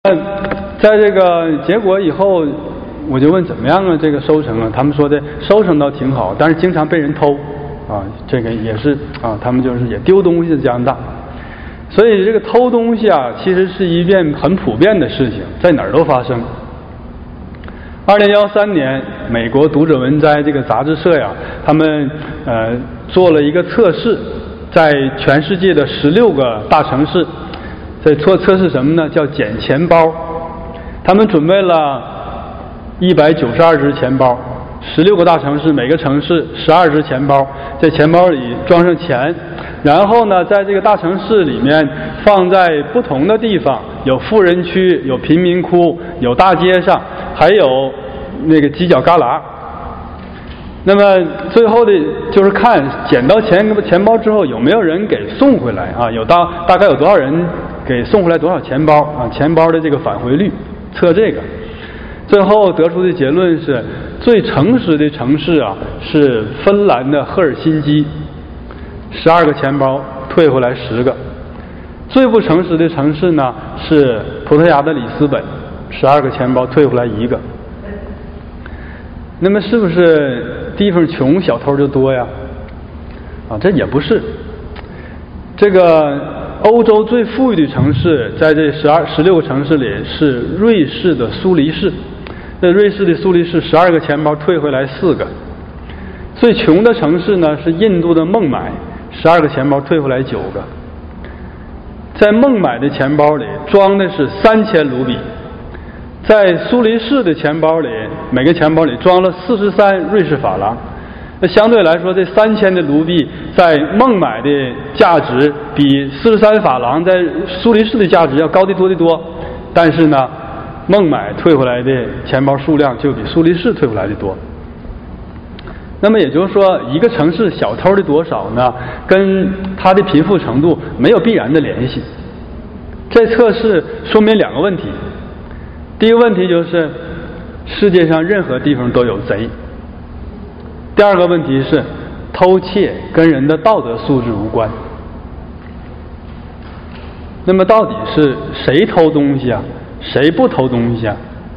在这个结果以后，我就问怎么样啊？这个收成啊，他们说的收成倒挺好，但是经常被人偷啊，这个也是啊，他们就是也丢东西的家大。所以这个偷东西啊，其实是一件很普遍的事情，在哪儿都发生。2013年，美国读者文摘这个杂志社呀，他们做了一个测试，在全世界的16个大城市。在测试什么呢？叫捡钱包。他们准备了192只钱包，16个大城市，每个城市12只钱包，在钱包里装上钱，然后呢，在这个大城市里面放在不同的地方，有富人区，有贫民窟，有大街上，还有那个犄角旮旯。那么最后的就是看捡到钱包之后有没有人给送回来啊？大概有多少人给送回来多少钱包啊？钱包的这个返回率，测这个。最后得出的结论是，最诚实的城市啊是芬兰的赫尔辛基，12个钱包退回来10个。最不诚实的城市呢是葡萄牙的里斯本，12个钱包退回来1个。那么是不是地方穷小偷就多呀？啊，这也不是。这个欧洲最富裕的城市，在这16个城市里是瑞士的苏黎世。在瑞士的苏黎世，12个钱包退回来4个。最穷的城市呢是印度的孟买，12个钱包退回来9个。在孟买的钱包里装的是3000卢比。在苏黎世的钱包里，每个钱包里装了43瑞士法郎。那相对来说，这3000的卢币在孟买的价值比43法郎在苏黎世的价值要高得多得多。但是呢，孟买退回来的钱包数量就比苏黎世退回来的多。那么也就是说，一个城市小偷的多少呢，跟它的贫富程度没有必然的联系。这测试说明2个问题。第一个问题就是，世界上任何地方都有贼。第二个问题是，偷窃跟人的道德素质无关。那么到底是谁偷东西啊？谁不偷东西啊？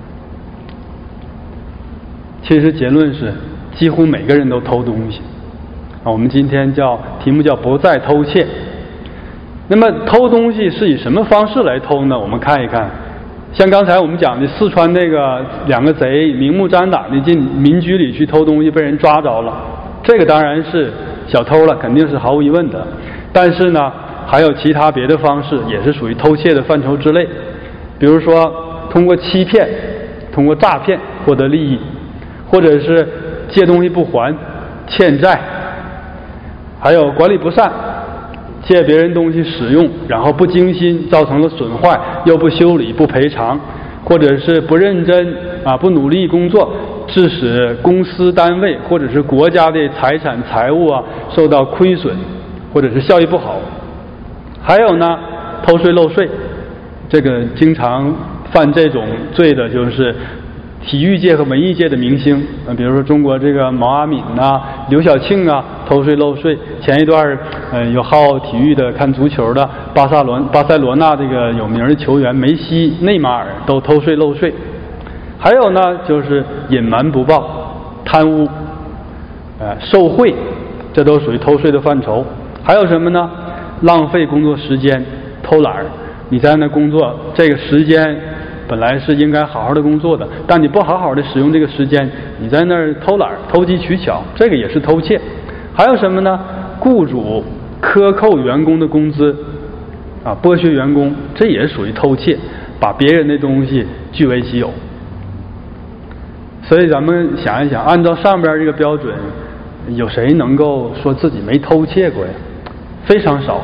其实结论是，几乎每个人都偷东西。啊，我们今天题目叫不再偷窃。那么偷东西是以什么方式来偷呢？我们看一看。像刚才我们讲的四川那个2个贼明目张胆的进民居里去偷东西，被人抓着了，这个当然是小偷了，肯定是毫无疑问的。但是呢，还有其他别的方式，也是属于偷窃的范畴之内。比如说通过欺骗、通过诈骗获得利益，或者是借东西不还、欠债，还有管理不善，借别人东西使用，然后不精心造成了损坏，又不修理不赔偿，或者是不认真啊不努力工作，致使公司单位或者是国家的财产财物啊受到亏损，或者是效益不好。还有呢，偷税漏税，这个经常犯这种罪的就是体育界和文艺界的明星比如说中国这个毛阿敏啊、刘晓庆啊，偷税漏税。前一段有好体育的看足球的巴塞罗那这个有名的球员梅西、内马尔都偷税漏税。还有呢，就是隐瞒不报、贪污、受贿，这都属于偷税的范畴。还有什么呢？浪费工作时间、偷懒。你在那工作，这个时间本来是应该好好的工作的，但你不好好的使用这个时间，你在那儿偷懒、投机取巧，这个也是偷窃。还有什么呢？雇主克扣员工的工资啊，剥削员工，这也属于偷窃，把别人的东西据为己有。所以咱们想一想，按照上边这个标准，有谁能够说自己没偷窃过呀？非常少。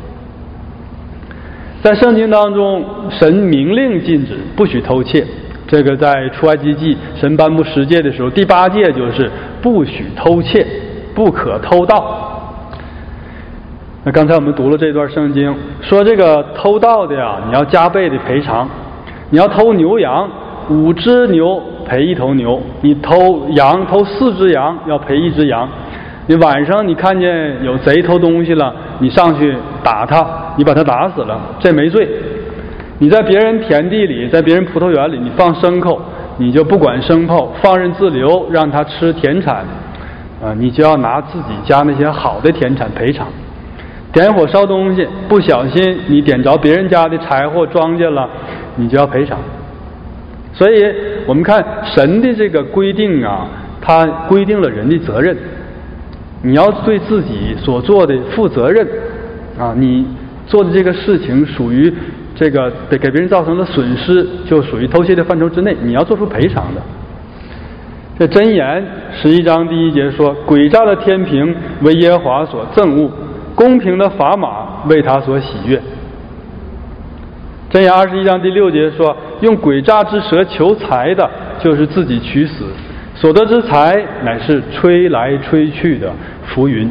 在圣经当中，神明令禁止不许偷窃。这个在出埃及记神颁布10诫的时候，第8诫就是不许偷窃，不可偷盗。那刚才我们读了这段圣经，说这个偷盗的呀，你要加倍的赔偿。你要偷牛羊，5只牛赔1头牛；你偷羊，偷4只羊要赔1只羊。你晚上你看见有贼偷东西了，你上去打他，你把他打死了，这没罪。 你在别人田地里，在别人葡萄园里，你放牲口，你就不管牲口，放任自流，让它吃田产，你就要拿自己家那些好的田产赔偿。点火烧东西，不小心你点着别人家的柴火庄稼了，你就要赔偿。所以我们看神的这个规定啊，它规定了人的责任，你要对自己所做的负责任啊，你做的这个事情属于这个给别人造成的损失，就属于偷窃的范畴之内，你要做出赔偿的。这箴言11章第1节说：诡诈的天平为耶和华所憎恶，公平的砝码为他所喜悦。箴言21章第6节说：用诡诈之舌求财的，就是自己取死，所得之财乃是吹来吹去的浮云。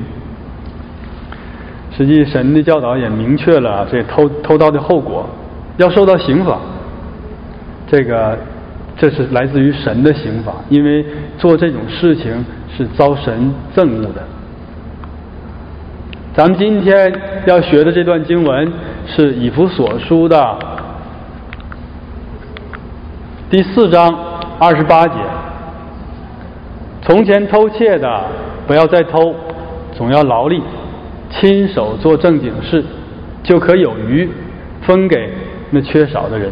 实际神的教导也明确了这偷盗的后果，要受到刑罚。这是来自于神的刑罚，因为做这种事情是遭神憎恶的。咱们今天要学的这段经文是以弗所书的第4章28节。从前偷窃的不要再偷，总要劳力，亲手做正经事，就可有余分给那缺少的人。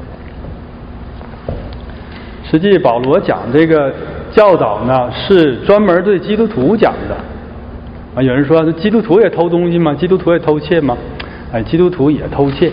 实际保罗讲这个教导呢，是专门对基督徒讲的啊。有人说基督徒也偷东西吗？基督徒也偷窃吗？基督徒也偷窃。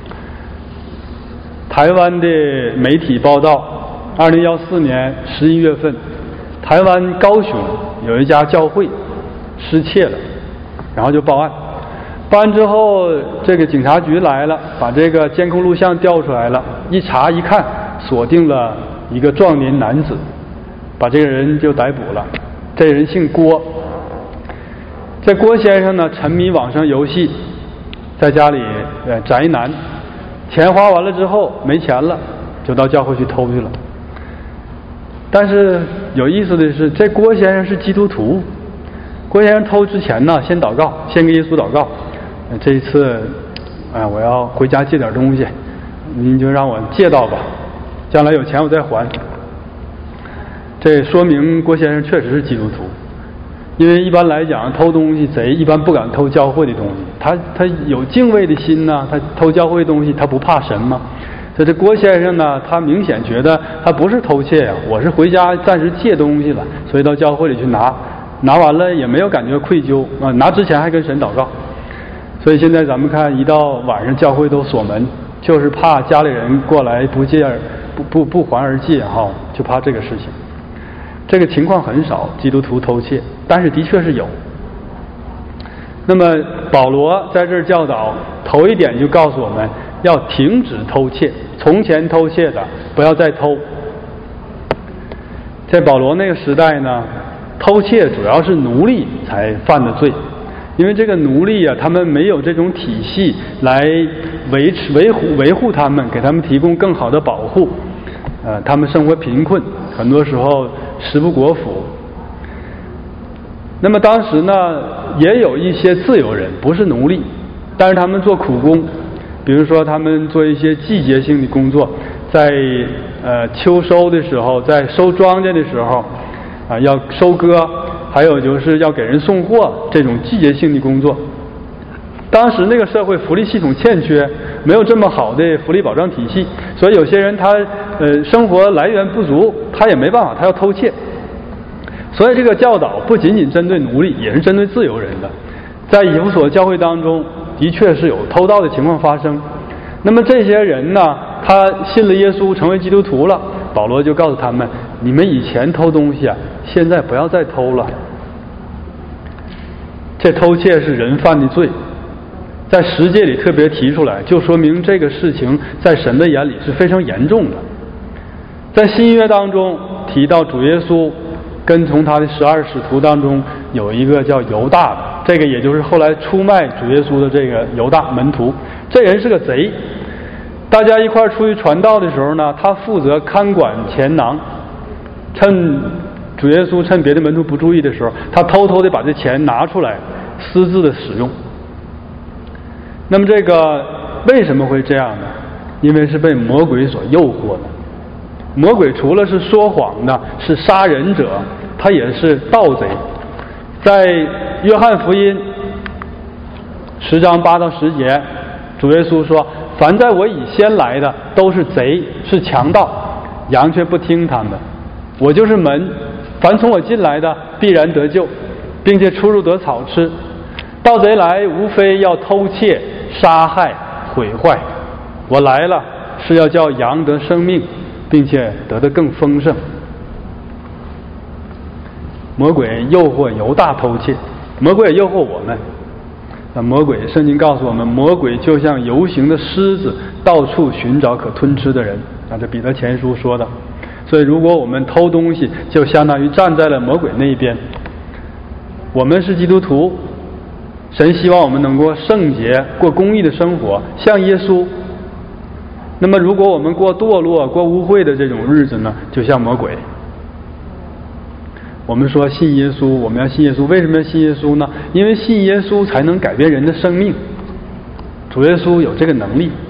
台湾的媒体报道，2014年11月份，台湾高雄有一家教会失窃了，然后就报案。报案之后，这个警察局来了，把这个监控录像调出来了，一查一看，锁定了一个壮年男子，把这个人就逮捕了。这人姓郭。这郭先生呢，沉迷网上游戏，在家里宅男，钱花完了之后没钱了，就到教会去偷去了。但是有意思的是，这郭先生是基督徒。郭先生偷之前呢，先祷告，先给耶稣祷告，这一次我要回家借点东西，您就让我借到吧，将来有钱我再还。这说明郭先生确实是基督徒，因为一般来讲，偷东西贼一般不敢偷教会的东西，他有敬畏的心呢，他偷教会的东西他不怕神吗？所以这郭先生呢，他明显觉得他不是偷窃呀，我是回家暂时借东西了，所以到教会里去拿完了也没有感觉愧疚啊，拿之前还跟神祷告。所以现在咱们看，一到晚上教会都锁门，就是怕家里人过来不还而借哈，就怕这个事情。这个情况很少，基督徒偷窃，但是的确是有。那么保罗在这儿教导，头一点就告诉我们要停止偷窃，从前偷窃的不要再偷。在保罗那个时代呢，偷窃主要是奴隶才犯的罪，因为这个奴隶啊，他们没有这种体系来维护他们，给他们提供更好的保护，他们生活贫困，很多时候食不果腹。那么当时呢，也有一些自由人，不是奴隶，但是他们做苦工，比如说他们做一些季节性的工作，在秋收的时候，在收庄稼的时候要收割，还有就是要给人送货，这种季节性的工作。当时那个社会福利系统欠缺，没有这么好的福利保障体系，所以有些人他生活来源不足，他也没办法，他要偷窃。所以这个教导不仅仅针对奴隶，也是针对自由人的。在以弗所教会当中，的确是有偷盗的情况发生。那么这些人呢，他信了耶稣，成为基督徒了，保罗就告诉他们，你们以前偷东西现在不要再偷了。这偷窃是人犯的罪，在十诫里特别提出来，就说明这个事情在神的眼里是非常严重的。在新约当中提到主耶稣跟从他的12使徒当中有一个叫犹大的，这个也就是后来出卖主耶稣的这个犹大门徒，这人是个贼。大家一块出去传道的时候呢，他负责看管钱囊，趁主耶稣趁别的门徒不注意的时候，他偷偷的把这钱拿出来私自的使用。那么这个为什么会这样呢？ 因为是被魔鬼所诱惑的。魔鬼除了是说谎的，是杀人者，他也是盗贼。在约翰福音10章8到10节，主耶稣说：凡在我以先来的都是贼，是强盗，羊却不听他们。我就是门，凡从我进来的必然得救，并且出入得草吃。盗贼来无非要偷窃、杀害、毁坏，我来了是要叫羊得生命，并且得的更丰盛。魔鬼诱惑犹大偷窃，魔鬼也诱惑我们。魔鬼，圣经告诉我们，魔鬼就像游行的狮子，到处寻找可吞吃的人。这彼得前书说的。所以如果我们偷东西，就相当于站在了魔鬼那一边。我们是基督徒，神希望我们能过圣洁、过公义的生活，像耶稣。那么如果我们过堕落、过污秽的这种日子呢，就像魔鬼。我们说信耶稣，我们要信耶稣，为什么要信耶稣呢？因为信耶稣才能改变人的生命。主耶稣有这个能力。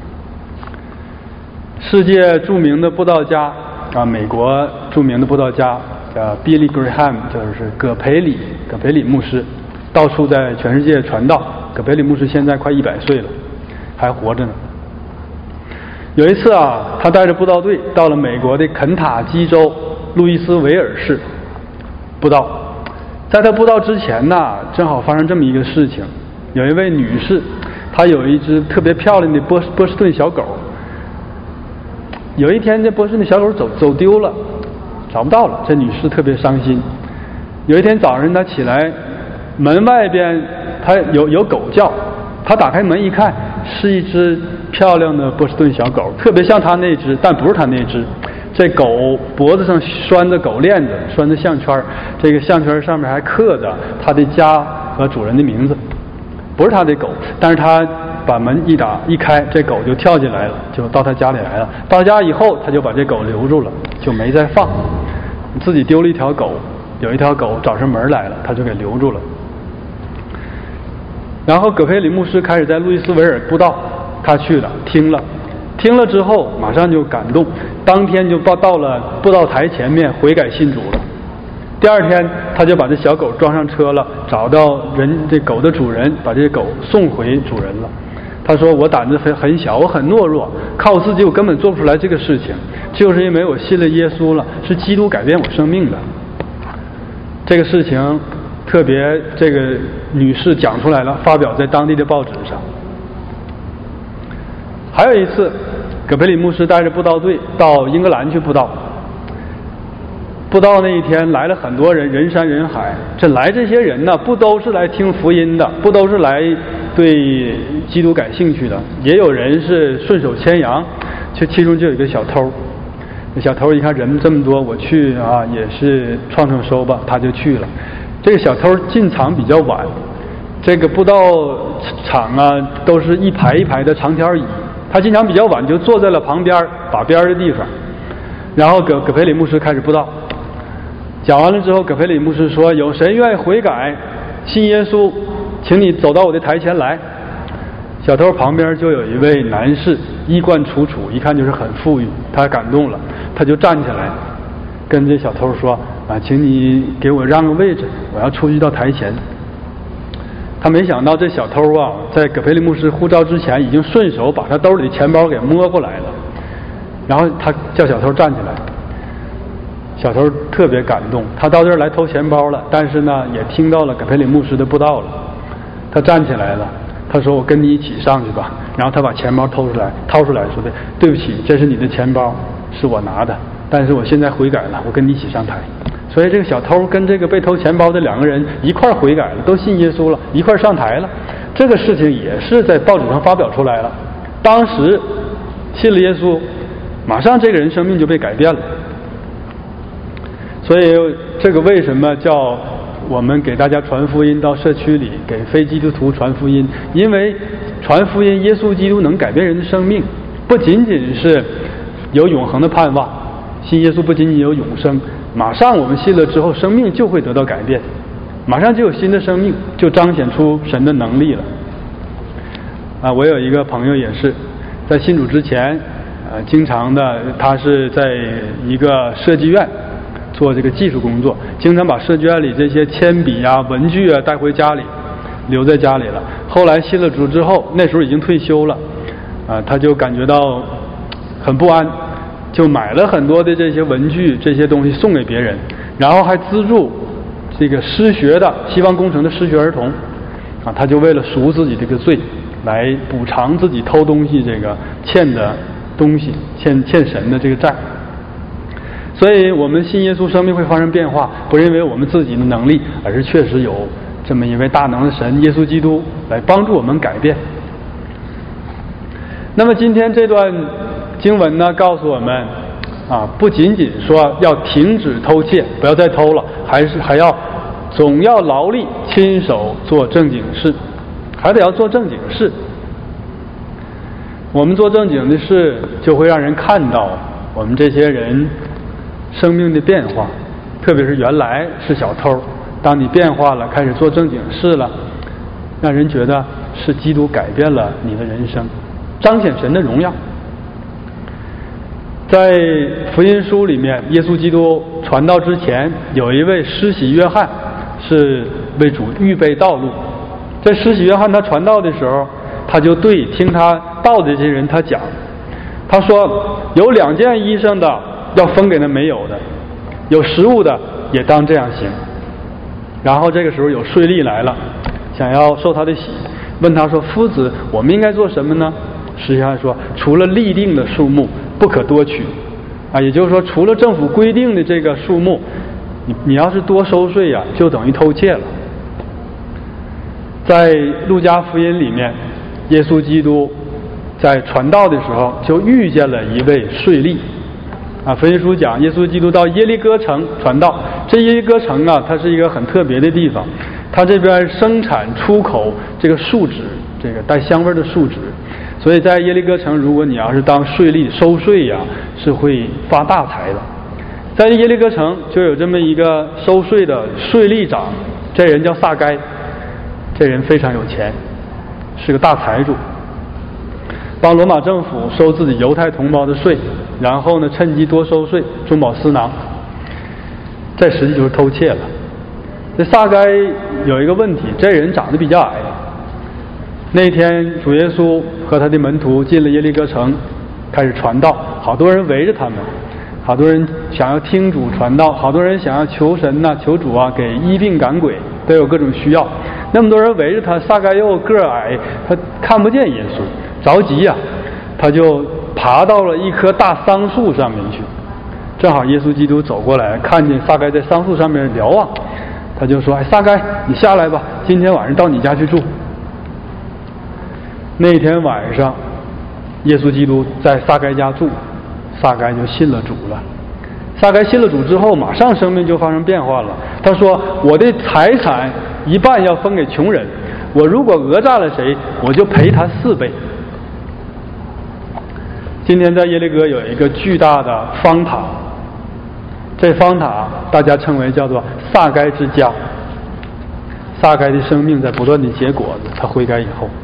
世界著名的布道家美国著名的布道家Billy Graham， 就是葛培理牧师，到处在全世界传道。葛培理牧师现在快100岁了，还活着呢。有一次他带着布道队到了美国的肯塔基州路易斯维尔市布道。在他布道之前呢，正好发生这么一个事情。有一位女士，她有一只特别漂亮的波士顿小狗。有一天这波士顿小狗走丢了，找不到了，这女士特别伤心。有一天早上她起来，门外边她有狗叫，她打开门一看，是一只漂亮的波士顿小狗，特别像她那只，但不是她那只。这狗脖子上拴着狗链子，拴着项圈，这个项圈上面还刻着它的家和主人的名字。不是他的狗，但是他把门一开，这狗就跳进来了，就到他家里来了。到家以后，他就把这狗留住了，就没再放。自己丢了一条狗，有一条狗找上门来了，他就给留住了。然后葛培理牧师开始在路易斯维尔布道，他去了，听了之后马上就感动，当天就到了布道台前面悔改信主了。第二天他就把这小狗装上车了，找到这狗的主人，把这狗送回主人了。他说我胆子很小，我很懦弱，靠我自己我根本做不出来这个事情，就是因为我信了耶稣了，是基督改变我生命的。这个事情特别这个女士讲出来了，发表在当地的报纸上。还有一次，葛培理牧师带着布道队到英格兰去布道。布道那一天来了很多人，人山人海。这些人呢，不都是来听福音的，不都是来对基督感兴趣的，也有人是顺手牵羊。其中就有一个小偷。那小偷一看人这么多，我去也是创收吧，他就去了。这个小偷进场比较晚，这个布道场都是一排一排的长条椅，他进场比较晚，就坐在了旁边把边的地方。然后葛培理牧师开始布道。讲完了之后，葛培理牧师说：有谁愿意悔改信耶稣，请你走到我的台前来。小偷旁边就有一位男士，衣冠楚楚，一看就是很富裕，他感动了，他就站起来跟这小偷说：请你给我让个位置，我要出去到台前。他没想到这小偷在葛培理牧师呼召之前，已经顺手把他兜里的钱包给摸过来了。然后他叫小偷站起来。小偷特别感动，他到这儿来偷钱包了，但是呢也听到了葛培理牧师的布道了。他站起来了，他说：我跟你一起上去吧。然后他把钱包掏出来说：对不起，这是你的钱包，是我拿的，但是我现在悔改了，我跟你一起上台。所以这个小偷跟这个被偷钱包的两个人一块悔改了，都信耶稣了，一块上台了。这个事情也是在报纸上发表出来了。当时信了耶稣，马上这个人生命就被改变了。所以这个为什么叫我们给大家传福音到社区里，给非基督徒传福音？因为传福音，耶稣基督能改变人的生命，不仅仅是有永恒的盼望，信耶稣不仅仅有永生，马上我们信了之后，生命就会得到改变，马上就有新的生命，就彰显出神的能力了。我有一个朋友也是， 在信主之前，经常的他是在一个设计院做这个技术工作，经常把设计院里这些铅笔啊、文具啊带回家里，留在家里了。后来信了主之后，那时候已经退休了，他就感觉到很不安，就买了很多的这些文具这些东西送给别人，然后还资助这个失学的希望工程的失学儿童，他就为了赎自己这个罪，来补偿自己偷东西这个欠的东西，欠神的这个债。所以我们信耶稣，生命会发生变化，不是因为我们自己的能力，而是确实有这么一位大能的神耶稣基督来帮助我们改变。那么今天这段经文呢，告诉我们不仅仅说要停止偷窃，不要再偷了，还要总要劳力亲手做正经事，还得要做正经事。我们做正经的事，就会让人看到我们这些人生命的变化，特别是原来是小偷，当你变化了，开始做正经事了，让人觉得是基督改变了你的人生，彰显神的荣耀。在福音书里面，耶稣基督传道之前，有一位施洗约翰是为主预备道路。在施洗约翰他传道的时候，他就对听他道的这些人他讲，他说有2件衣裳的要分给那没有的，有食物的也当这样行。然后这个时候有税吏来了，想要受他的洗，问他说，夫子，我们应该做什么呢？施洗约翰说，除了立定的数目不可多取，也就是说除了政府规定的这个数目，你要是多收税就等于偷窃了。在路加福音里面，耶稣基督在传道的时候就遇见了一位税吏。福音书讲耶稣基督到耶利哥城传道。这耶利哥城它是一个很特别的地方，它这边生产出口这个树脂，这个带香味的树脂，所以在耶利哥城，如果你要是当税吏收税是会发大财的。在耶利哥城就有这么一个收税的税吏长，这人叫撒该，这人非常有钱，是个大财主，帮罗马政府收自己犹太同胞的税，然后呢趁机多收税，中饱私囊。这实际就是偷窃了。这撒该有一个问题，这人长得比较矮。那天主耶稣和他的门徒进了耶利哥城，开始传道，好多人围着他们，好多人想要听主传道，好多人想要求神求主给医病赶鬼，都有各种需要。那么多人围着他，撒该又个矮，他看不见耶稣，着急他就爬到了一棵大桑树上面去。正好耶稣基督走过来，看见撒该在桑树上面瞭望，他就说，撒该，你下来吧，今天晚上到你家去住。那天晚上耶稣基督在撒该家住，撒该就信了主了。撒该信了主之后，马上生命就发生变化了。他说，我的财产一半要分给穷人，我如果讹诈了谁，我就赔他4倍。今天在耶利哥有一个巨大的方塔，这方塔大家称为叫做撒该之家。撒该的生命在不断的结果子，他悔改以后。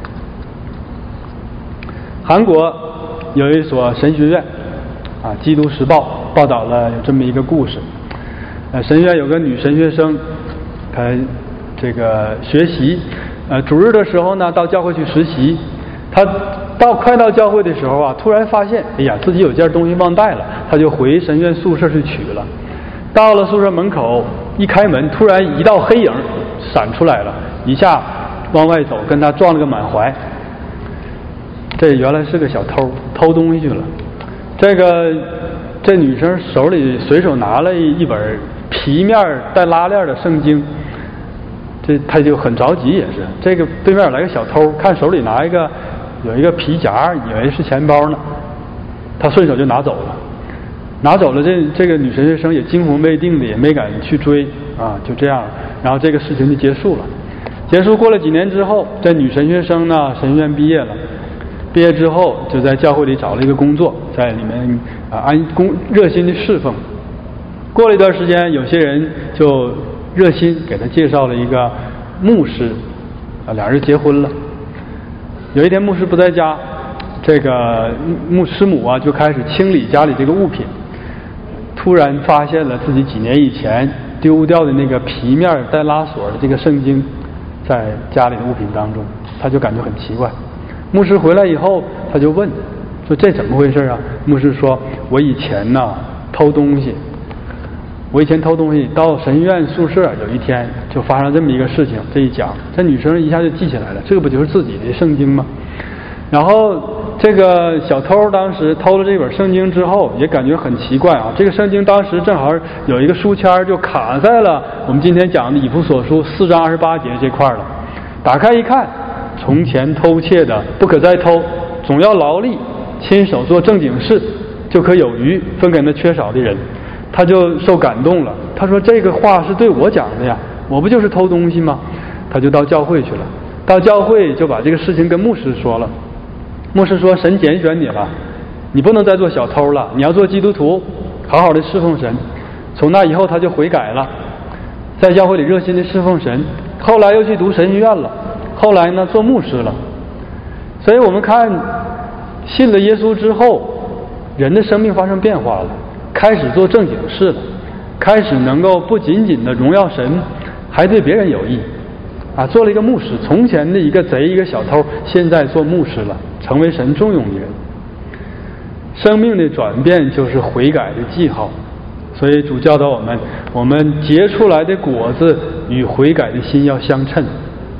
韩国有一所神学院基督时报报道了有这么一个故事。神学院有个女神学生，她这个学习主日的时候呢到教会去实习，她快到教会的时候突然发现自己有件东西忘带了，她就回神院宿舍去取了。到了宿舍门口一开门，突然一道黑影闪出来了，一下往外走，跟她撞了个满怀。这原来是个小偷，偷东西去了。这女生手里随手拿了一本皮面带拉链的圣经，她就很着急，也是这个对面来个小偷，看手里有一个皮夹，以为是钱包呢，她顺手就拿走了。拿走了，这个女神学生也惊魂未定的，也没敢去追就这样，然后这个事情就结束了。结束过了几年之后，这女神学生呢神学院毕业了。毕业之后就在教会里找了一个工作，在里面热心的侍奉。过了一段时间，有些人就热心给他介绍了一个牧师，俩人结婚了。有一天牧师不在家， 这个师母啊就开始清理家里这个物品，突然发现了自己几年以前丢掉的那个皮面带拉锁的这个圣经在家里的物品当中，他就感觉很奇怪。牧师回来以后，他就问说这怎么回事啊？牧师说我以前呢偷东西，到神院宿舍，有一天就发生这么一个事情。这一讲，这女生一下就记起来了，这个不就是自己的圣经吗？然后这个小偷当时偷了这本圣经之后，也感觉很奇怪啊。这个圣经当时正好有一个书签就卡在了我们今天讲的以弗所书4章28节这块了。打开一看，从前偷窃的不可再偷，总要劳力，亲手做正经事，就可有余分给那缺少的人。他就受感动了，他说这个话是对我讲的呀，我不就是偷东西吗？他就到教会去了，到教会就把这个事情跟牧师说了。牧师说神拣选你了，你不能再做小偷了，你要做基督徒，好好的侍奉神。从那以后他就悔改了，在教会里热心的侍奉神，后来又去读神学院了，后来呢做牧师了。所以我们看信了耶稣之后，人的生命发生变化了，开始做正经事了，开始能够不仅仅的荣耀神，还对别人有益啊！做了一个牧师，从前的一个贼一个小偷，现在做牧师了，成为神重用的人。生命的转变就是悔改的记号，所以主教导我们结出来的果子与悔改的心要相称。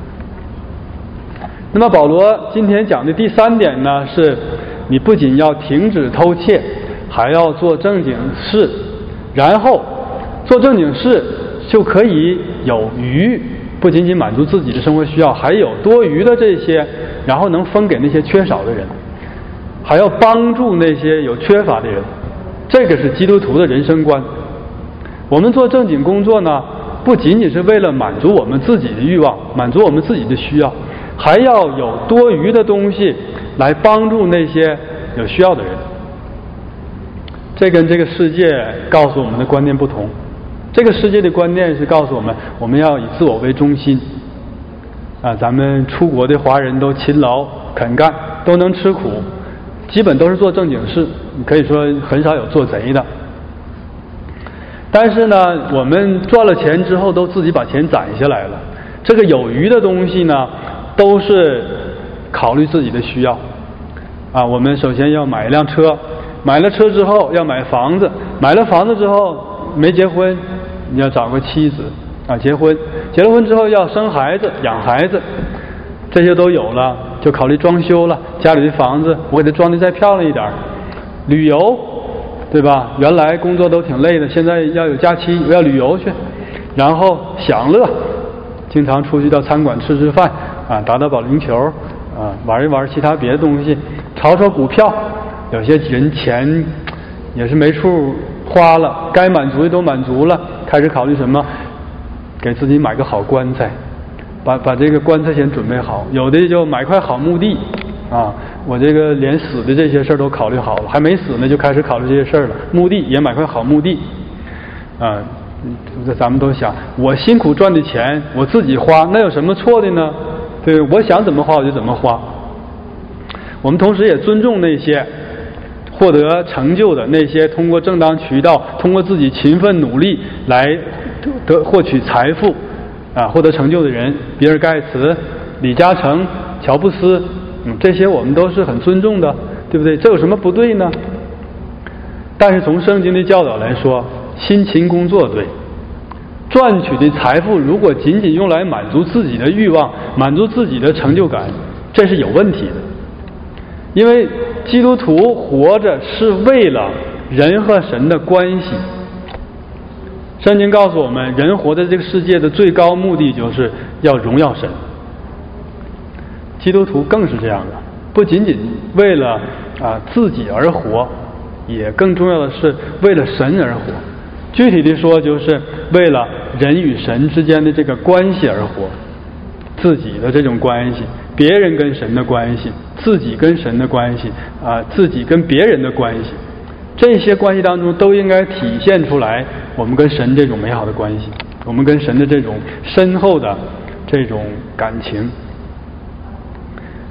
那么保罗今天讲的第3点呢，是你不仅要停止偷窃，还要做正经事，然后做正经事就可以有余，不仅仅满足自己的生活需要，还有多余的这些，然后能分给那些缺少的人，还要帮助那些有缺乏的人。这个是基督徒的人生观。我们做正经工作呢，不仅仅是为了满足我们自己的欲望，满足我们自己的需要，还要有多余的东西来帮助那些有需要的人。这跟这个世界告诉我们的观念不同。这个世界的观念是告诉我们要以自我为中心啊，咱们出国的华人都勤劳肯干，都能吃苦，基本都是做正经事，可以说很少有做贼的。但是呢，我们赚了钱之后都自己把钱攒下来了，这个有余的东西呢，都是考虑自己的需要啊。我们首先要买一辆车，买了车之后要买房子，买了房子之后没结婚，你要找个妻子啊，结婚，结了婚之后要生孩子养孩子，这些都有了，就考虑装修了，家里的房子我给它装得再漂亮一点。旅游对吧，原来工作都挺累的，现在要有假期，我要旅游去。然后享乐，经常出去到餐馆吃吃饭啊，打打保龄球啊，玩一玩其他别的东西，炒炒股票。有些人钱也是没处花了，该满足的都满足了，开始考虑什么？给自己买个好棺材，把这个棺材先准备好。有的就买块好墓地啊，我这个连死的这些事儿都考虑好了，还没死呢就开始考虑这些事儿了。墓地也买块好墓地啊，咱们都想，我辛苦赚的钱我自己花，那有什么错的呢？对，我想怎么花我就怎么花。我们同时也尊重那些获得成就的，那些通过正当渠道，通过自己勤奋努力来获取财富啊，获得成就的人，比尔盖茨、李嘉诚、乔布斯，这些我们都是很尊重的，对不对？这有什么不对呢？但是从圣经的教导来说，辛勤工作对，赚取的财富如果仅仅用来满足自己的欲望，满足自己的成就感，这是有问题的。因为基督徒活着是为了人和神的关系。圣经告诉我们，人活在这个世界的最高目的就是要荣耀神。基督徒更是这样的，不仅仅为了自己而活，也更重要的是为了神而活。具体的说，就是为了人与神之间的这个关系而活，自己的这种关系，别人跟神的关系，自己跟神的关系自己跟别人的关系，这些关系当中都应该体现出来我们跟神这种美好的关系，我们跟神的这种深厚的这种感情。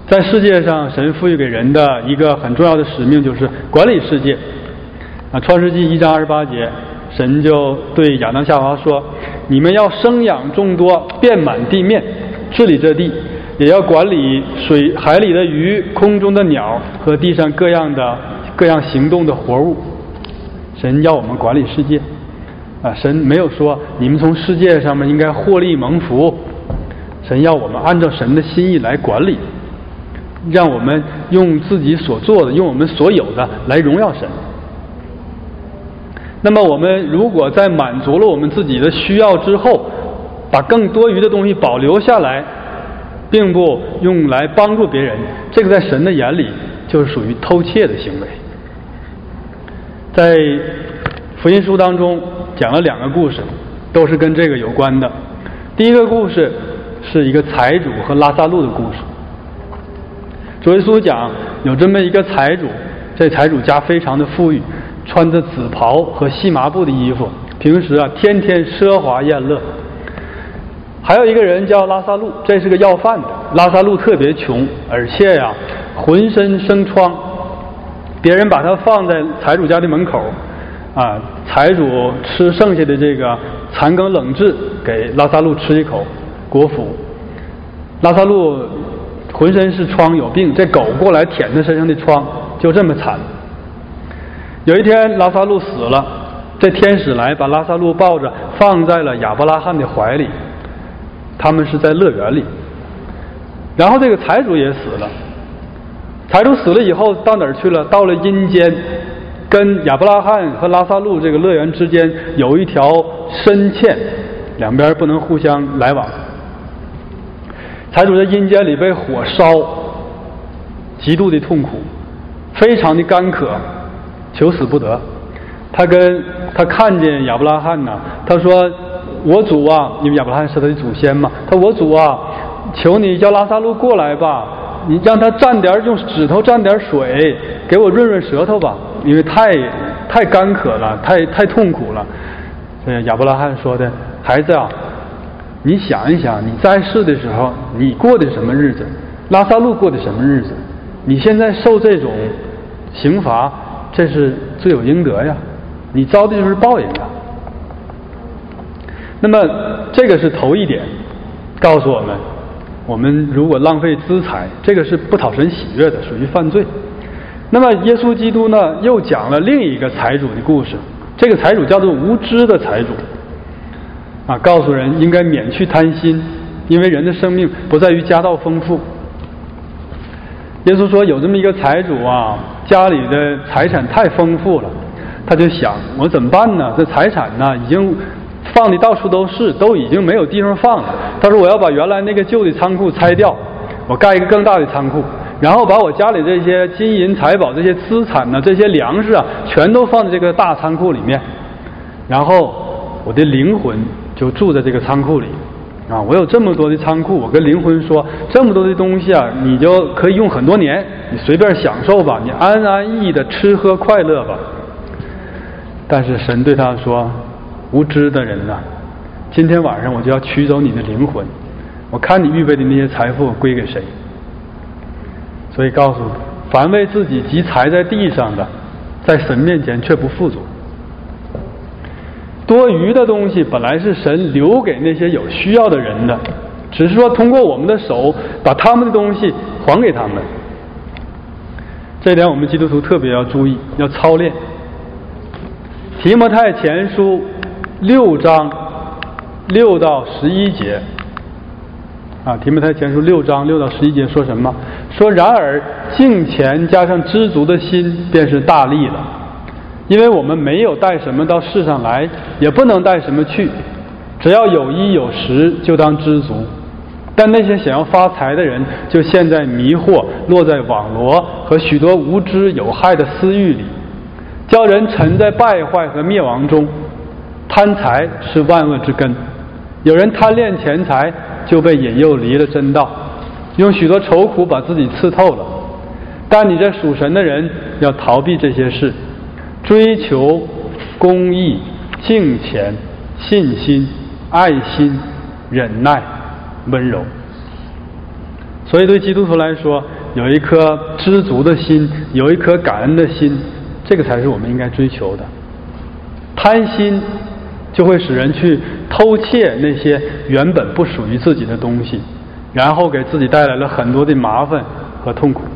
在世界上，神赋予给人的一个很重要的使命就是管理世界。创世纪1章28节，神就对亚当夏娃说：你们要生养众多，遍满地面，治理这地，也要管理海里的鱼、空中的鸟和地上各样行动的活物。神要我们管理世界神没有说你们从世界上面应该获利蒙福，神要我们按照神的心意来管理，让我们用自己所做的，用我们所有的来荣耀神。那么我们如果在满足了我们自己的需要之后，把更多余的东西保留下来，并不用来帮助别人，这个在神的眼里就是属于偷窃的行为。在福音书当中讲了2个故事，都是跟这个有关的。第一个故事是一个财主和拉撒路的故事。主耶稣讲有这么一个财主，这财主家非常的富裕，穿着紫袍和细麻布的衣服，平时天天奢华宴乐。还有一个人叫拉撒路，这是个要饭的。拉撒路特别穷，而且浑身生疮，别人把他放在财主家的门口财主吃剩下的这个残羹冷炙给拉撒路吃一口果腹。拉撒路浑身是疮，有病，这狗过来舔他身上的疮，就这么惨。有一天拉撒路死了，这天使来把拉撒路抱着放在了亚伯拉罕的怀里，他们是在乐园里。然后这个财主也死了，财主死了以后到哪儿去了？到了阴间，跟亚伯拉罕和拉撒路这个乐园之间有一条深堑，两边不能互相来往。财主在阴间里被火烧，极度的痛苦，非常的干渴，求死不得。他看见亚伯拉罕他说：我主因为亚伯拉罕是他的祖先嘛，他说：我主求你叫拉撒路过来吧，你让他用指头蘸点水给我润润舌头吧，因为太干渴了，太痛苦了。亚伯拉罕说的：孩子你想一想，你在世的时候你过的什么日子，拉撒路过的什么日子，你现在受这种刑罚，这是罪有应得呀，你遭的就是报应啊。那么这个是头一点，告诉我们如果浪费资财，这个是不讨神喜悦的，属于犯罪。那么耶稣基督呢，又讲了另一个财主的故事。这个财主叫做无知的财主告诉人应该免去贪心，因为人的生命不在于家道丰富。耶稣说有这么一个财主家里的财产太丰富了，他就想我怎么办呢？这财产已经放的到处都是，都已经没有地方放了。他说我要把原来那个旧的仓库拆掉，我盖一个更大的仓库，然后把我家里这些金银财宝、这些资产这些粮食全都放在这个大仓库里面，然后我的灵魂就住在这个仓库里我有这么多的仓库，我跟灵魂说，这么多的东西你就可以用很多年，你随便享受吧，你安安逸逸的吃喝快乐吧。但是神对他说，无知的人今天晚上我就要取走你的灵魂，我看你预备的那些财富归给谁。所以告诉凡为自己积财在地上的，在神面前却不富足。多余的东西本来是神留给那些有需要的人的，只是说通过我们的手把他们的东西还给他们。这一点我们基督徒特别要注意，要操练。提摩太前书6章6到11节提摩太前书6章6到11节说什么？说然而敬虔加上知足的心便是大利了，因为我们没有带什么到世上来，也不能带什么去，只要有衣有食就当知足。但那些想要发财的人就陷在迷惑，落在网罗和许多无知有害的私欲里，叫人沉在败坏和灭亡中。贪财是万恶之根，有人贪恋钱财，就被引诱离了真道，用许多愁苦把自己刺透了。但你这属神的人要逃避这些事，追求公义、敬虔、信心、爱心、忍耐、温柔。所以对基督徒来说， 有一颗知足的心，有一颗感恩的心，这个才是我们应该追求的。贪心就会使人去偷窃那些原本不属于自己的东西，然后给自己带来了很多的麻烦和痛苦。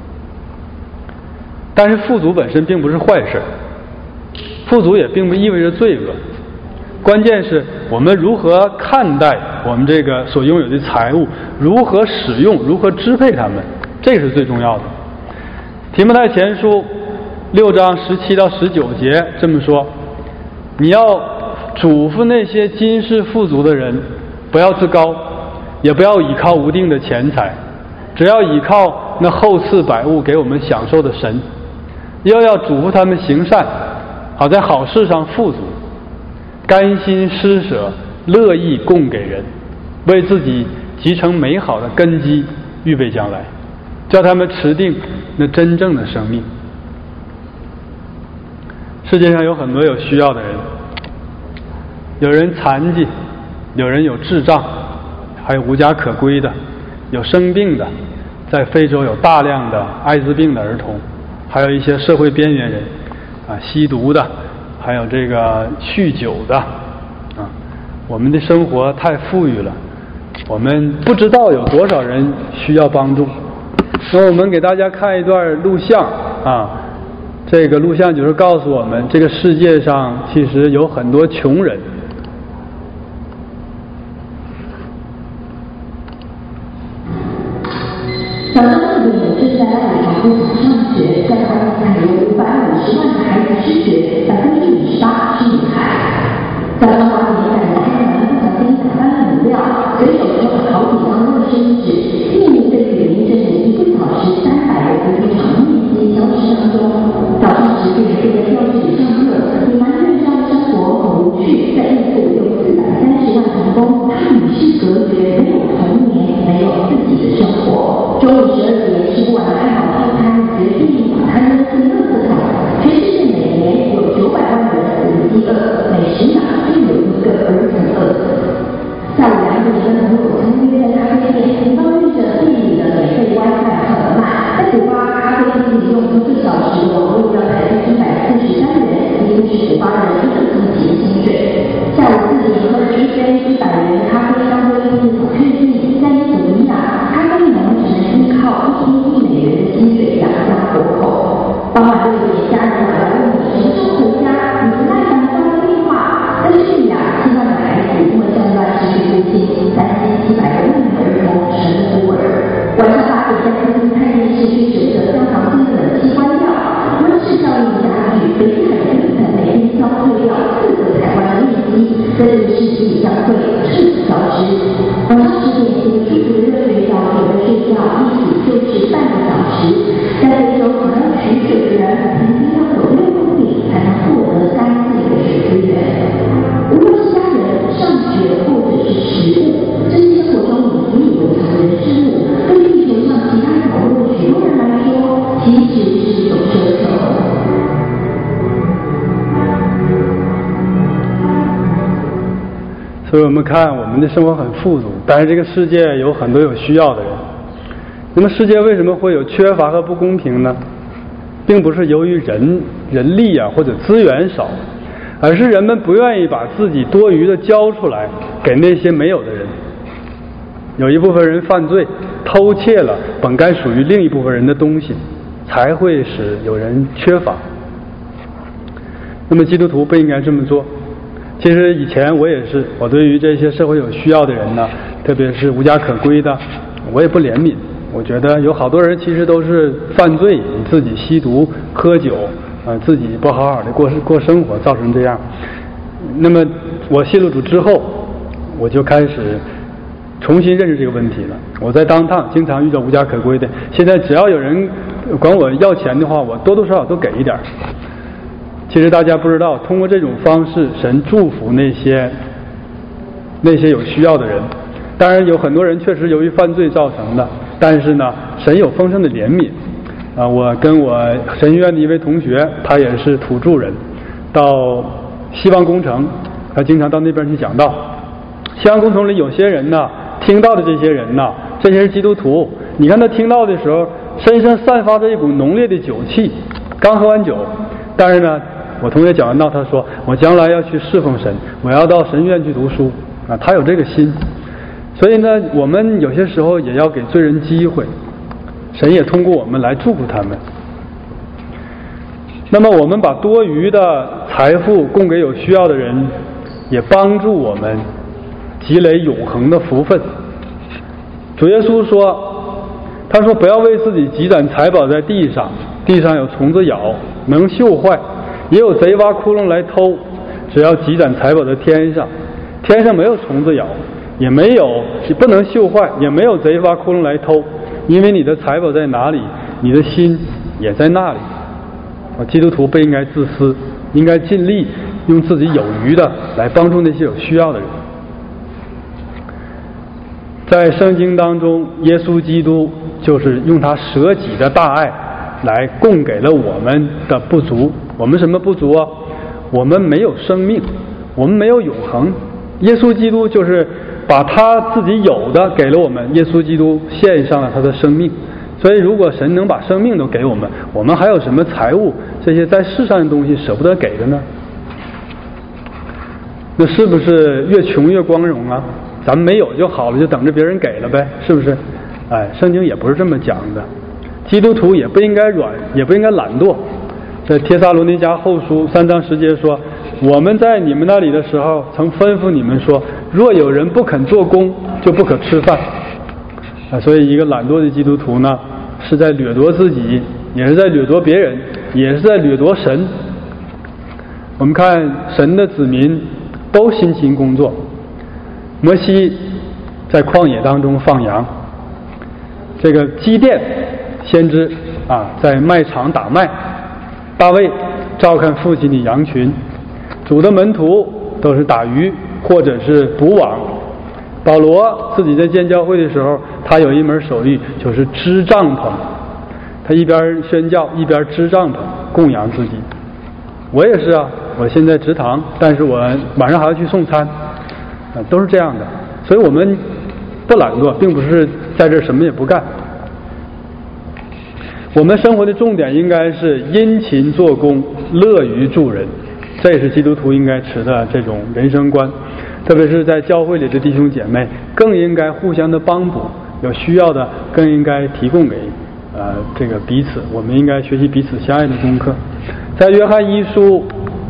但是富足本身并不是坏事，富足也并不意味着罪恶，关键是我们如何看待我们这个所拥有的财物，如何使用，如何支配它们，这是最重要的。提摩太前书6章17到19节这么说，你要嘱咐那些今世富足的人，不要自高，也不要倚靠无定的钱财，只要倚靠那厚赐百物给我们享受的神。又要嘱咐他们行善，好在好事上富足，甘心施舍，乐意供给人，为自己集成美好的根基，预备将来，叫他们持定那真正的生命。世界上有很多有需要的人，有人残疾，有人有智障，还有无家可归的，有生病的，在非洲有大量的艾滋病的儿童，还有一些社会边缘人吸毒的，还有这个酗酒的我们的生活太富裕了，我们不知道有多少人需要帮助。那我们给大家看一段录像这个录像就是告诉我们，这个世界上其实有很多穷人。 早上6点，正在爱考不想上学，在台湾还有550万的孩子失学，58%是女孩。早上8点赶来开门，不小心打翻了饮料，随手抽了好几张卫生纸，面对雨淋着1个小时300个足球场面积消失当中。早上10点坐在教室里上课，你埋怨上生活很无趣，在应付有430万童工，他与世隔绝，没有童年，没有自己的生活。中午12点吃不完的汉堡套餐，决定把它扔进垃圾桶。全世界每年有900万人死于饥饿，每10秒就有1个儿童饿死。下午2点跟朋友相约在咖啡店，你抱怨着店里的免费 WiFi 很慢，在古巴咖啡厅里用1个小时的网络要台币143元，几乎是古巴人1个星期的薪水。下午4点喝了一杯100元的咖啡当做一次小确幸，在印度尼亚，咖啡农只能依靠1天1美元的薪水养家活口。傍晚6点，家人打来问你什么时候回家，你不耐烦地挂电话。在叙利亚，7万个孩子因为战乱失去父亲，3700个未名儿童成了孤儿。晚上8点在客厅看电视，却舍不得将房间的冷气关掉，温室效应加剧，北海的冰层每天消退掉4个台湾的面积，在这个世纪将会彻底消失。晚上10点，一个舒服的热水澡，准备睡觉，一洗就是半个小时。在非洲想要取水的人，平均要走6公里才能获得干净的水资源。无论是家人、上学或者是食物，这些生活中你习以为常的人事物，对地球上其他角落的许多人来说，其实是一种奢求。 所以我们看我们的生活很富足，但是这个世界有很多有需要的人。那么世界为什么会有缺乏和不公平呢？并不是由于人力或者资源少，而是人们不愿意把自己多余的交出来给那些没有的人。有一部分人犯罪，偷窃了本该属于另一部分人的东西，才会使有人缺乏。那么基督徒不应该这么做。其实以前我也是，我对于这些社会有需要的人呢，特别是无家可归的，我也不怜悯。我觉得有好多人其实都是犯罪，自己吸毒喝酒自己不好好的过生活，造成这样。那么我信了主之后，我就开始重新认识这个问题了。我在当趟经常遇到无家可归的，现在只要有人管我要钱的话，我多多少少都给一点。其实大家不知道，通过这种方式，神祝福那些有需要的人。当然有很多人确实由于犯罪造成的，但是呢，神有丰盛的怜悯我跟我神学院的一位同学，他也是土著人，到希望工程，他经常到那边去讲道。希望工程里有些人呢，听到的这些人呢，这些是基督徒，你看他听到的时候身上散发着一股浓烈的酒气，刚喝完酒，但是呢，我同学讲完道，他说我将来要去侍奉神，我要到神院去读书啊，他有这个心。所以呢，我们有些时候也要给罪人机会，神也通过我们来祝福他们。那么我们把多余的财富供给有需要的人，也帮助我们积累永恒的福分。主耶稣说，他说不要为自己积攒财宝在地上，地上有虫子咬，能锈坏，也有贼挖窟窿来偷，只要积攒财宝在天上，天上没有虫子咬，也不能锈坏，也没有贼挖窟窿来偷，因为你的财宝在哪里，你的心也在那里。基督徒不应该自私，应该尽力用自己有余的来帮助那些有需要的人。在圣经当中，耶稣基督就是用他舍己的大爱来供给了我们的不足。我们什么不足啊？我们没有生命，我们没有永恒。耶稣基督就是把他自己有的给了我们，耶稣基督献上了他的生命。所以如果神能把生命都给我们，我们还有什么财物，这些在世上的东西舍不得给的呢？那是不是越穷越光荣啊？咱们没有就好了，就等着别人给了呗，是不是？圣经也不是这么讲的。基督徒也不应该也不应该懒惰。在帖撒罗尼迦后书3章10节说，我们在你们那里的时候曾吩咐你们说，若有人不肯做工，就不可吃饭。所以一个懒惰的基督徒呢，是在掠夺自己，也是在掠夺别人，也是在掠夺神。我们看神的子民都辛勤工作。摩西在旷野当中放羊，这个基甸先知在麦场打麦，大卫照看父亲的羊群，主的门徒都是打鱼或者是捕网。保罗自己在建教会的时候，他有一门手艺，就是织帐篷，他一边宣教一边织帐篷供养自己。我也是啊，我现在职堂，但是我晚上还要去送餐，都是这样的。所以我们不懒惰，并不是在这什么也不干。我们生活的重点应该是殷勤做工，乐于助人，这也是基督徒应该持的这种人生观。特别是在教会里的弟兄姐妹，更应该互相的帮补，有需要的更应该提供给这个彼此。我们应该学习彼此相爱的功课。在约翰一书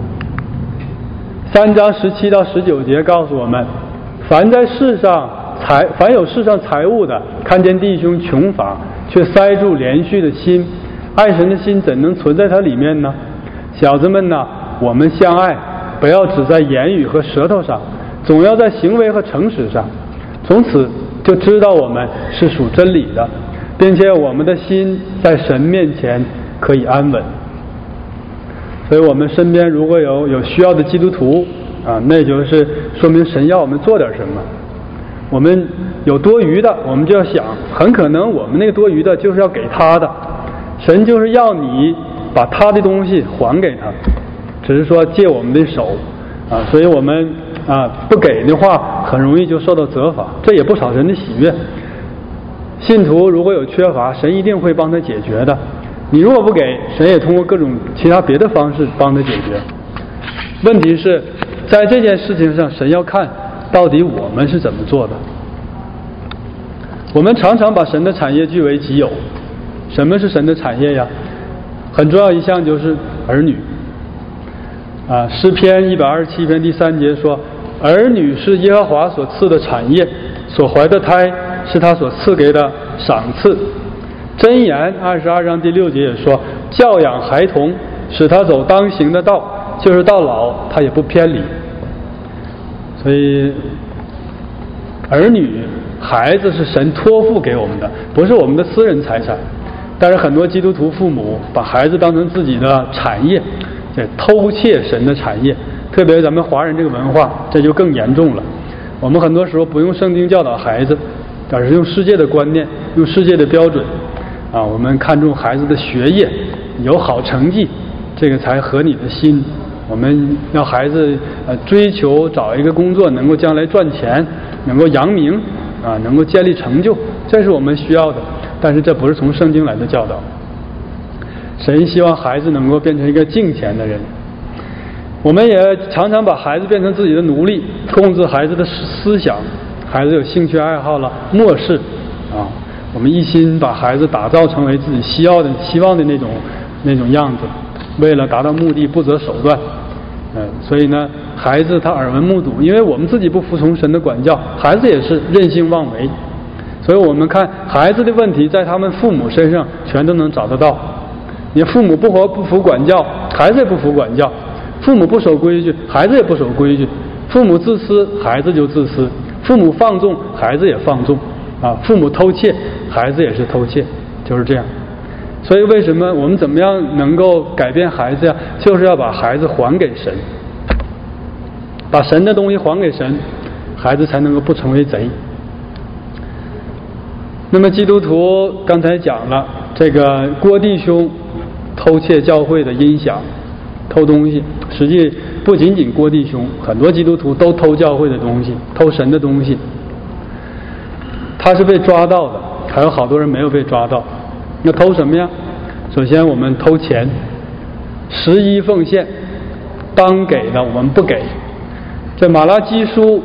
3章17到19节告诉我们，凡有世上财物的，看见弟兄穷乏，却塞住连续的心，爱神的心怎能存在他里面呢？小子们呐，我们相爱，不要只在言语和舌头上，总要在行为和诚实上。从此就知道我们是属真理的，并且我们的心在神面前可以安稳。所以我们身边如果有需要的基督徒那就是说明神要我们做点什么。我们有多余的，我们就要想，很可能我们那个多余的就是要给他的，神就是要你把他的东西还给他，只是说借我们的手所以我们不给的话，很容易就受到责罚，这也不讨神的喜悦。信徒如果有缺乏，神一定会帮他解决的。你如果不给，神也通过各种其他别的方式帮他解决。问题是在这件事情上，神要看到底我们是怎么做的。我们常常把神的产业据为己有。什么是神的产业呀？很重要一项就是儿女。诗篇127篇第3节说，儿女是耶和华所赐的产业，所怀的胎是他所赐给的赏赐。箴言22章第6节也说，教养孩童，使他走当行的道，就是到老他也不偏离。所以儿女孩子是神托付给我们的，不是我们的私人财产。但是很多基督徒父母把孩子当成自己的产业，在偷窃神的产业。特别咱们华人这个文化，这就更严重了。我们很多时候不用圣经教导孩子，而是用世界的观念，用世界的标准我们看重孩子的学业，有好成绩，这个才合你的心。我们要孩子追求找一个工作，能够将来赚钱，能够扬名能够建立成就，这是我们需要的。 但是这不是从圣经来的教导。神希望孩子能够变成一个敬虔的人。我们也常常把孩子变成自己的奴隶，控制孩子的思想。孩子有兴趣爱好了，漠视啊，我们一心把孩子打造成为自己希望的那种样子，为了达到目的不择手段。所以呢，孩子他耳闻目睹，因为我们自己不服从神的管教，孩子也是任性妄为。所以我们看孩子的问题，在他们父母身上全都能找得到。你父母不服管教，孩子也不服管教；父母不守规矩，孩子也不守规矩；父母自私，孩子就自私；父母放纵，孩子也放纵啊；父母偷窃，孩子也是偷窃，就是这样。所以为什么我们怎么样能够改变孩子呀？就是要把孩子还给神，把神的东西还给神，孩子才能够不成为贼。那么基督徒刚才讲了，这个郭弟兄偷窃教会的音响，偷东西，实际不仅仅郭弟兄，很多基督徒都偷教会的东西，偷神的东西。他是被抓到的，还有好多人没有被抓到。那偷什么呀？首先我们偷钱，11奉献，当给的我们不给。这马拉基书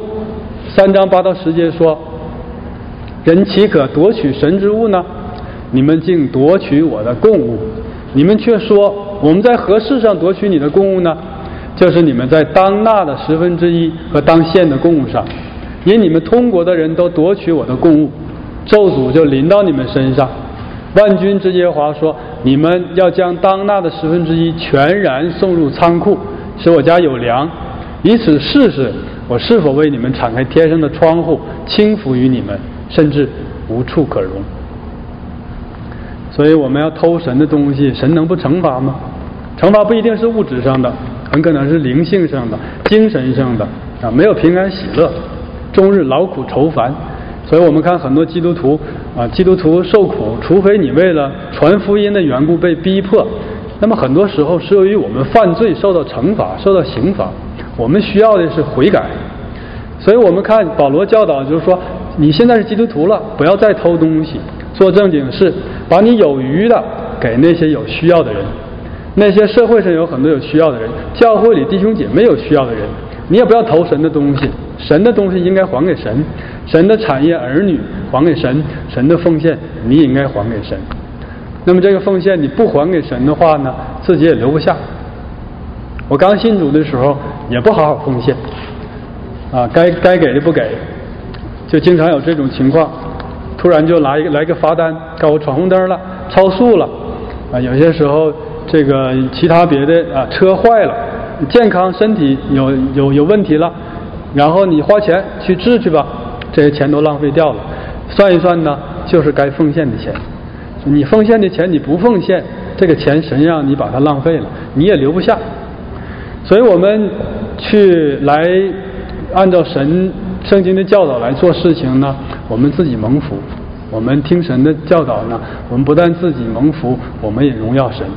3章8到10节说，人岂可夺取神之物呢？你们竟夺取我的供物。你们却说，我们在何事上夺取你的供物呢？就是你们在当纳的1/10和当献的供物上，因你们通国的人都夺取我的供物，咒诅就临到你们身上。万军之耶和华说，你们要将当纳的1/10全然送入仓库，使我家有粮，以此试试我是否为你们敞开天上的窗户，倾覆于你们，甚至无处可容。所以我们要偷神的东西，神能不惩罚吗？惩罚不一定是物质上的，很可能是灵性上的、精神上的啊，没有平安喜乐，终日劳苦愁烦。所以我们看很多基督徒啊，基督徒受苦，除非你为了传福音的缘故被逼迫，那么很多时候是由于我们犯罪受到惩罚、受到刑罚，我们需要的是悔改。所以我们看保罗教导就是说，你现在是基督徒了，不要再偷东西，做正经事，把你有余的给那些有需要的人。那些社会上有很多有需要的人，教会里弟兄姐妹有需要的人，你也不要偷神的东西。神的东西应该还给神，神的产业儿女还给神，神的奉献你也应该还给神。那么这个奉献你不还给神的话呢，自己也留不下。我刚信主的时候也不好好奉献啊，该给的不给，就经常有这种情况，突然就来个罚单，告我闯红灯了，超速了啊，有些时候这个其他别的啊，车坏了，健康身体有问题了，然后你花钱去治去吧，这些钱都浪费掉了。算一算呢，就是该奉献的钱。你奉献的钱你不奉献，这个钱神让你把它浪费了，你也留不下。所以我们去来按照圣经的教导来做事情呢，我们自己蒙福。我们听神的教导呢，我们不但自己蒙福，我们也荣耀神。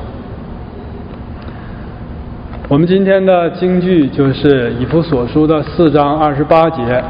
我们今天的经句就是以弗所书的4章28节，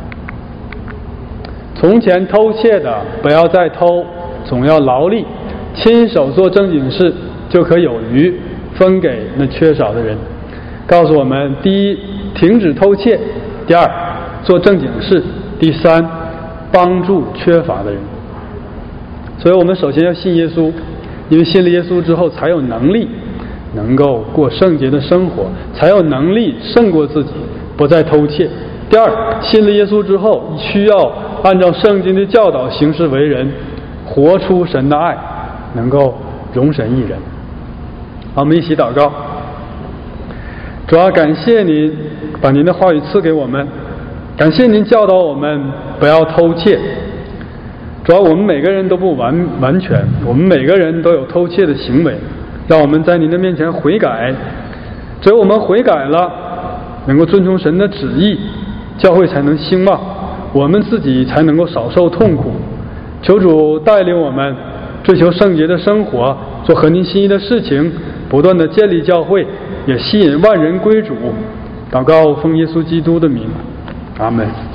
从前偷窃的不要再偷，总要劳力，亲手做正经事，就可有余，分给那缺少的人。告诉我们，第一，停止偷窃；第二，做正经事；第三，帮助缺乏的人。所以我们首先要信耶稣，因为信了耶稣之后才有能力能够过圣洁的生活，才有能力胜过自己，不再偷窃。第二，信了耶稣之后需要按照圣经的教导行事为人，活出神的爱，能够容神一人。好，我们一起祷告。主要感谢您把您的话语赐给我们，感谢您教导我们不要偷窃。主要我们每个人都不完全，我们每个人都有偷窃的行为，让我们在您的面前悔改。只有我们悔改了，能够遵从神的旨意，教会才能兴旺，我们自己才能够少受痛苦。求主带领我们追求圣洁的生活，做合您心意的事情，不断的建立教会，也吸引万人归主。祷告奉耶稣基督的名，阿们。